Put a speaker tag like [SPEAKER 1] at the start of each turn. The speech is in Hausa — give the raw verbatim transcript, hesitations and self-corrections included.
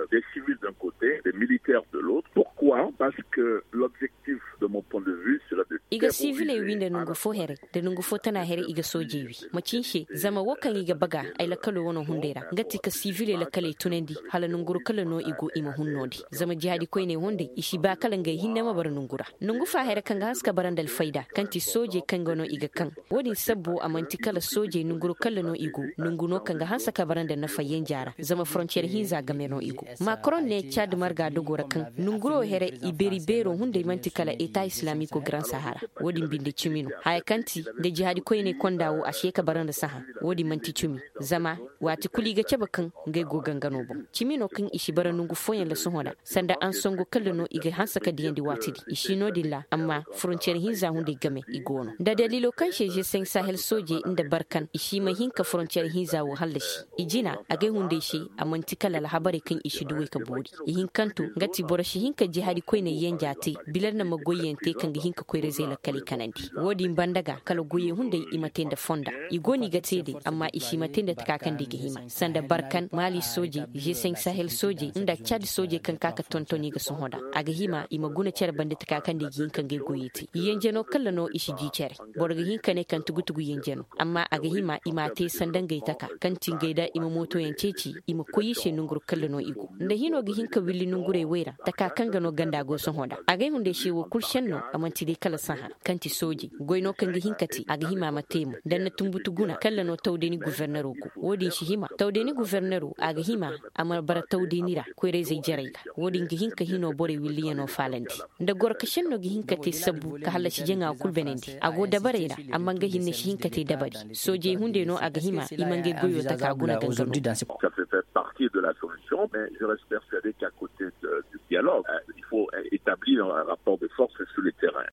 [SPEAKER 1] des civils d'un côté, des militaires de l'autre. Pourquoi? Parce que l'objectif de mon point de vue, c'est de
[SPEAKER 2] iga civil e winda nungu fo here da nungu fo tana here iga sojewi macinshi zama wakan iga baga ay lakalo wono hundera ngati ka civil e lakale tunendi hala nunguru kala no igo ima hunnodi zama jihadi koyne honde ishi ba kala ngay hinna ma bar nungura nungu fa here kan haska barandal faida kanti soje kan gono iga kan wodi sabbo amanti kala soje nunguru kala no igo nungu no kan hansa ka baranda na fayen jara zama frontier hinza game no igo macron ne chad marga dogora kan nunguro here iberi bero hunde manti kala eta islamico grand sahara wodi binde cimino hay kanti da jihadi koyne kondawo a sheka baranda saha wodi manti cimi zama wati kuliga cabakan ngai go gangano bo cimino kan ishi baranungu foyen la sohoda sanda an songo kallano iga hansaka diyandi watidi ishi no dilla amma frontier hinza hunde game igono da dalilo kan sheje sen sahel soje inda barkan ishi mai hinka frontier hinza wo hallashi ijina age hunde shi amanti kala la habare kan ishi duwe ka bodi ihin kanto ngati borashi hinka jihadi koyne yenjati bilar na magoyente kan hinka koyre zela kali kanandi wodi bandaga kala goye hunde imatenda fonda igoni gatede amma ishi matenda takakan dige hima sanda barkan mali soje je sen sahel soje inda chad soje kan kaka tontoni ga sohoda aga hima imaguna cer bande takakan dige hinkan ge goyiti yenjeno kala no ishi jicere borga hinka ne kan tugutugu yenjeno amma aga hima imate sandan gaitaka kan tingaida ima moto yanceci ima koyi she nungur kala no igo nda hino ga hinka willi nungure wera takakan ga no ganda go sohoda aga hunde she wo kulshenno amanti de kala saha kanti soji goyno kanga hinkati aga hima matemu dan na tumbutu guna kala no tawdeni gouverneur ko wodi shi hima tawdeni gouverneur aga hima amal bara tawdeni ra ko reze jarayka wodi ngi hinka hino bore williano falandi nda gorka shenno gi hinkati sabu ka hala shi jenga kul benendi ago dabarera amma nga hinne shi hinkati dabari soje hunde no aga hima imange goyo taka guna gangano
[SPEAKER 1] ça fait partie de la solution mais je reste persuadé qu'à côté de, du dialogue il faut établir un rapport de force sur le terrain.